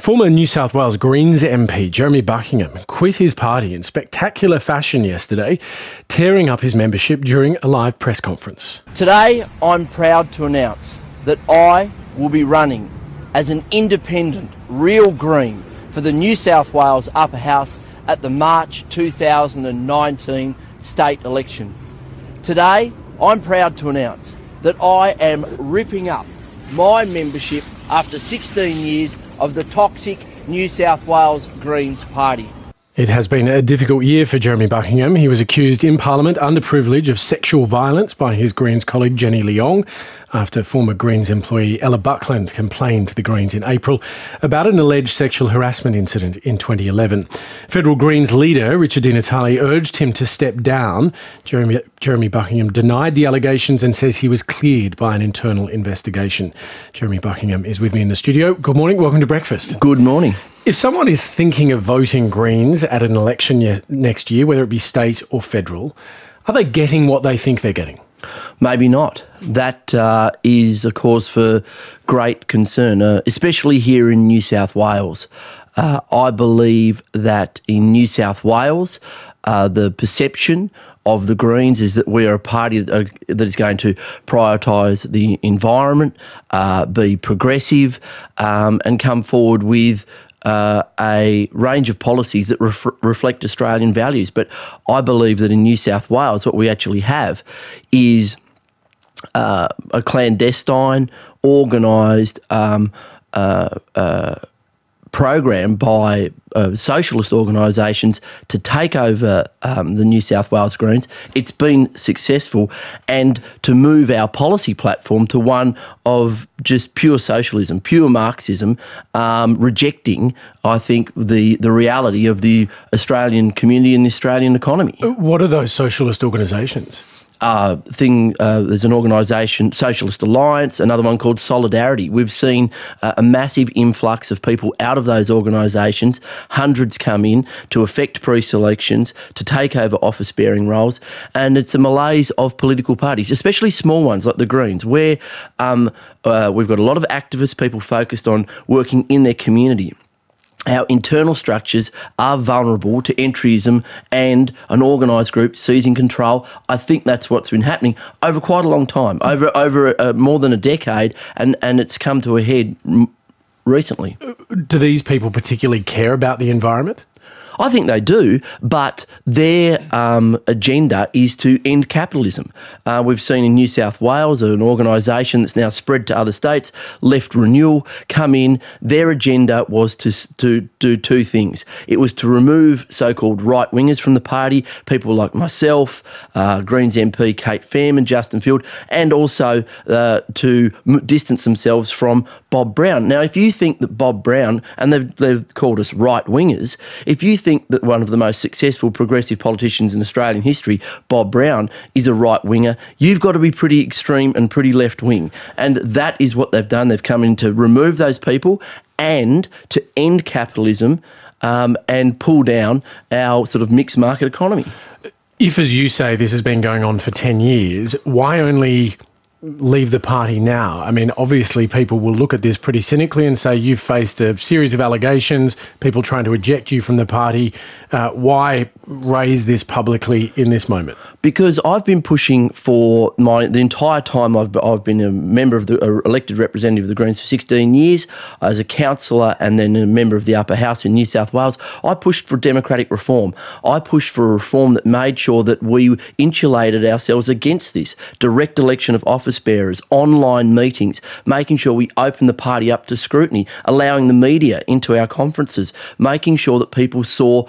Former New South Wales Greens MP Jeremy Buckingham quit his party in spectacular fashion yesterday, tearing up his membership during a live press conference. Today, I'm proud to announce that I will be running as an independent, real Green for the New South Wales Upper House at the March 2019 state election. Today, I'm proud to announce that I am ripping up my membership after 16 years of the toxic New South Wales Greens Party. It has been a difficult year for Jeremy Buckingham. He was accused in Parliament under privilege of sexual violence by his Greens colleague Jenny Leong after former Greens employee Ella Buckland complained to the Greens in April about an alleged sexual harassment incident in 2011. Federal Greens leader Richard Di Natale urged him to step down. Jeremy Buckingham denied the allegations and says he was cleared by an internal investigation. Jeremy Buckingham is with me in the studio. Good morning. Welcome to Breakfast. Good morning. If someone is thinking of voting Greens at an election next year, whether it be state or federal, are they getting what they think they're getting? Maybe not. That is a cause for great concern, especially here in New South Wales. I believe that in New South Wales, the perception of the Greens is that we are a party that is going to prioritise the environment, be progressive, and come forward with a range of policies that reflect Australian values. But I believe that in New South Wales, what we actually have is a clandestine, organised program by socialist organisations to take over the New South Wales Greens. It's been successful, and to move our policy platform to one of just pure socialism, pure Marxism, rejecting, I think, the reality of the Australian community and the Australian economy. What are those socialist organisations? There's an organisation, Socialist Alliance, another one called Solidarity. We've seen a massive influx of people out of those organisations. Hundreds come in to affect pre-selections, to take over office-bearing roles, and it's a malaise of political parties, especially small ones like the Greens, where we've got a lot of activist people focused on working in their community. Our internal structures are vulnerable to entryism and an organised group seizing control. I think that's what's been happening over quite a long time, over more than a decade, and it's come to a head recently. Do these people particularly care about the environment? I think they do, but their agenda is to end capitalism. We've seen in New South Wales an organisation that's now spread to other states, Left Renewal, come in. Their agenda was to do two things. It was to remove so-called right-wingers from the party, people like myself, Greens MP Kate Fairman, Justin Field, and also to distance themselves from Bob Brown. Now, if you think that Bob Brown, and they've called us right-wingers, if you think that one of the most successful progressive politicians in Australian history, Bob Brown, is a right-winger, you've got to be pretty extreme and pretty left-wing. And that is what they've done. They've come in to remove those people and to end capitalism and pull down our sort of mixed market economy. If, as you say, this has been going on for 10 years, why only leave the party now? I mean, obviously people will look at this pretty cynically and say you've faced a series of allegations, people trying to eject you from the party. Why raise this publicly in this moment? Because I've been pushing for the entire time I've been a member of the elected representative of the Greens for 16 years, as a councillor and then a member of the Upper House in New South Wales. I pushed for democratic reform. I pushed for a reform that made sure that we insulated ourselves against this. Direct election of office bearers, online meetings, making sure we open the party up to scrutiny, allowing the media into our conferences, making sure that people saw,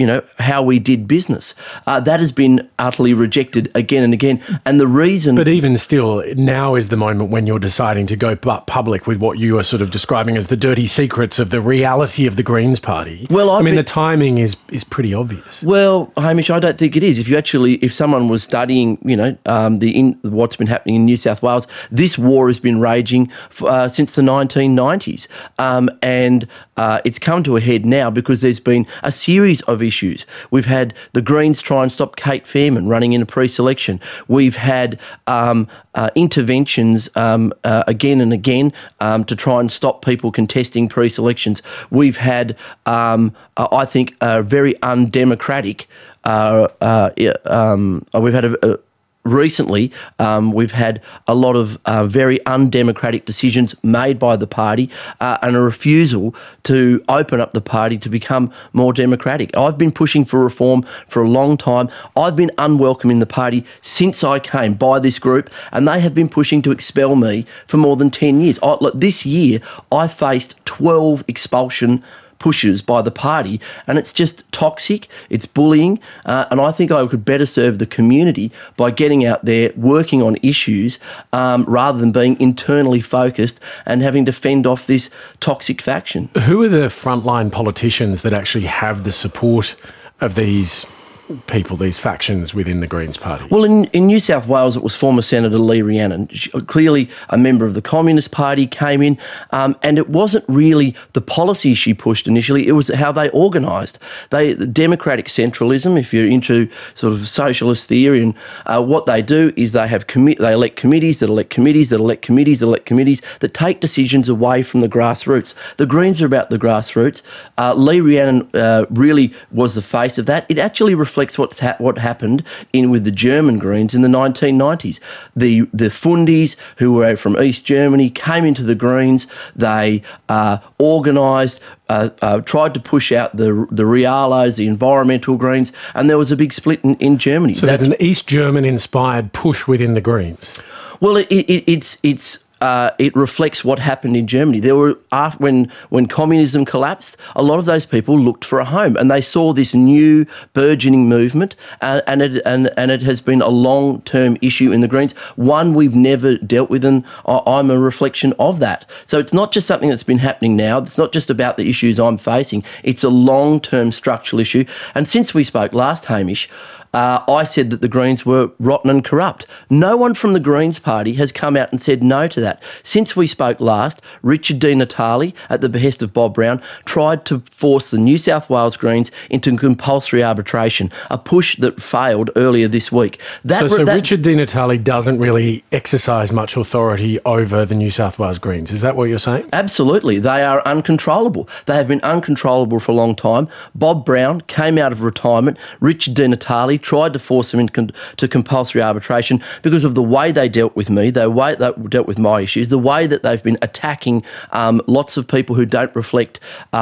how we did business. That has been utterly rejected again and again. And the reason... But even still, now is the moment when you're deciding to go public with what you are sort of describing as the dirty secrets of the reality of the Greens Party. Well, the timing is pretty obvious. Well, Hamish, I don't think it is. If someone was studying, what's been happening in New South Wales. This war has been raging since the 1990s, and it's come to a head now because there's been a series of issues. We've had the Greens try and stop Kate Fairman running in a pre-selection. We've had interventions again and again to try and stop people contesting pre-selections. We've had, I think, a very undemocratic. We've had recently, we've had a lot of very undemocratic decisions made by the party and a refusal to open up the party to become more democratic. I've been pushing for reform for a long time. I've been unwelcome in the party since I came by this group, and they have been pushing to expel me for more than 10 years. This year, I faced 12 expulsion pushes by the party, and it's just toxic, it's bullying, and I think I could better serve the community by getting out there, working on issues, rather than being internally focused and having to fend off this toxic faction. Who are the frontline politicians that actually have the support of these people, these factions within the Greens party? Well, in New South Wales, it was former Senator Lee Rhiannon. Clearly a member of the Communist Party, came in, and it wasn't really the policies she pushed initially, it was how they organised. The democratic centralism, if you're into sort of socialist theory, and what they do is they have they elect committees that elect committees that elect committees that elect committees that take decisions away from the grassroots. The Greens are about the grassroots. Lee Rhiannon really was the face of that. It actually reflects what happened with the German Greens in the 1990s. The Fundis, who were from East Germany, came into the Greens. They organised, tried to push out the Realos, the environmental Greens, and there was a big split in Germany. So there's an East German-inspired push within the Greens. Well, it reflects what happened in Germany. There were when communism collapsed, a lot of those people looked for a home, and they saw this new burgeoning movement, and it has been a long-term issue in the Greens, one we've never dealt with, and I'm a reflection of that. So it's not just something that's been happening now. It's not just about the issues I'm facing. It's a long-term structural issue. And since we spoke last, Hamish, I said that the Greens were rotten and corrupt. No one from the Greens party has come out and said no to that. Since we spoke last, Richard Di Natale, at the behest of Bob Brown, tried to force the New South Wales Greens into compulsory arbitration, a push that failed earlier this week. So Richard Di Natale doesn't really exercise much authority over the New South Wales Greens. Is that what you're saying? Absolutely. They are uncontrollable. They have been uncontrollable for a long time. Bob Brown came out of retirement. Richard Di Natale tried to force them into compulsory arbitration because of the way they dealt with me, the way they dealt with my issues, the way that they've been attacking lots of people who don't reflect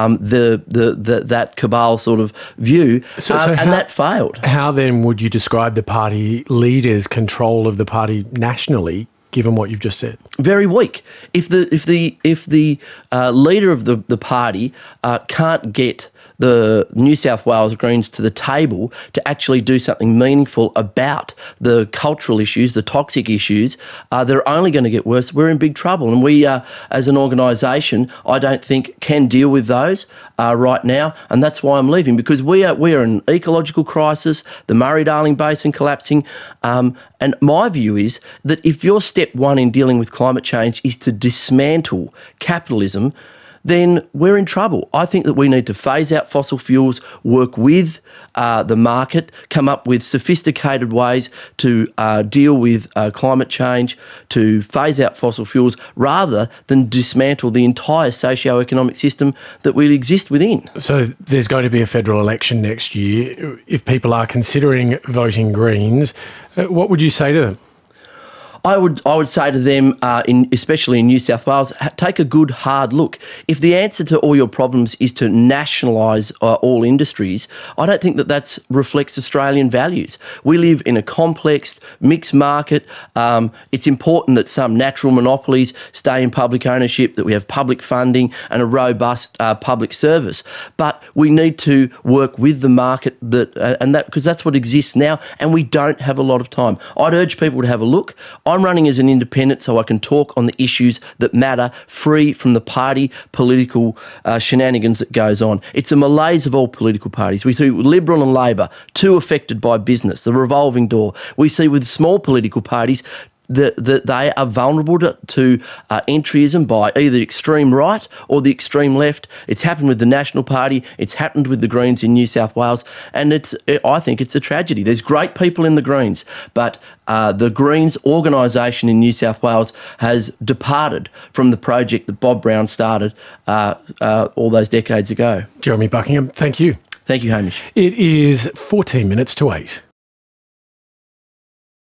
that cabal sort of view, and that failed. How then would you describe the party leaders' control of the party nationally, given what you've just said? Very weak. If the leader of the party can't get the New South Wales Greens to the table to actually do something meaningful about the cultural issues, the toxic issues, they're only going to get worse. We're in big trouble. And we, as an organisation, I don't think can deal with those right now. And that's why I'm leaving, because we are in an ecological crisis, the Murray-Darling Basin collapsing. And my view is that if your step one in dealing with climate change is to dismantle capitalism, then we're in trouble. I think that we need to phase out fossil fuels, work with the market, come up with sophisticated ways to deal with climate change, to phase out fossil fuels, rather than dismantle the entire socio-economic system that we exist within. So there's going to be a federal election next year. If people are considering voting Greens, what would you say to them? I would say to them, especially in New South Wales, take a good hard look. If the answer to all your problems is to nationalise all industries, I don't think that reflects Australian values. We live in a complex, mixed market. It's important that some natural monopolies stay in public ownership, that we have public funding and a robust public service. But we need to work with the market because that's what exists now, and we don't have a lot of time. I'd urge people to have a look. I'm running as an independent so I can talk on the issues that matter, free from the party political shenanigans that goes on. It's a malaise of all political parties. We see Liberal and Labor, too affected by business, the revolving door. We see with small political parties that they are vulnerable to entryism by either extreme right or the extreme left. It's happened with the National Party. It's happened with the Greens in New South Wales, and I think it's a tragedy. There's great people in the Greens, but the Greens organisation in New South Wales has departed from the project that Bob Brown started all those decades ago. Jeremy Buckingham, thank you. Thank you, Hamish. It is 14 minutes to 8.